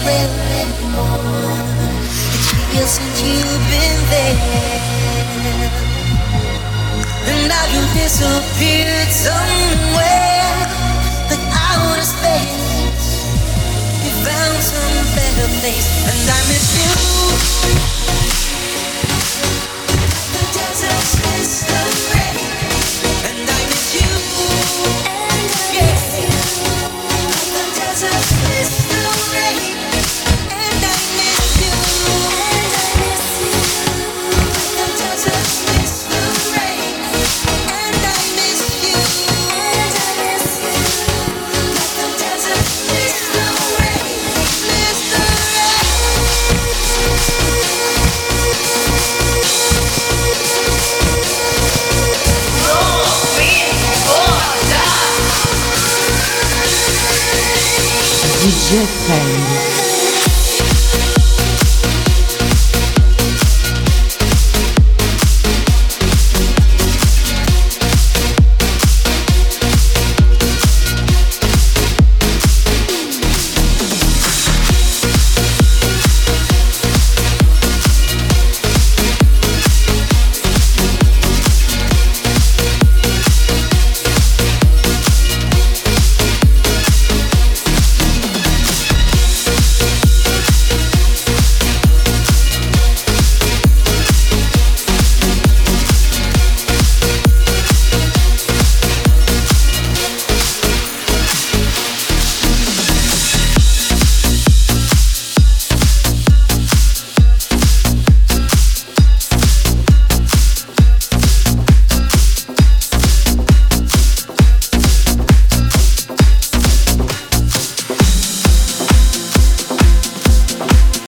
real anymore. It's years since you've been there, and now you disappeared somewhere, like out of space. You found some better place, and I miss you. The deserts miss the rain, and I miss you. Yeah. The deserts miss the rain, and I miss you. The deserts miss the rain, and I miss you. The deserts miss the rain, miss the DJ Friend.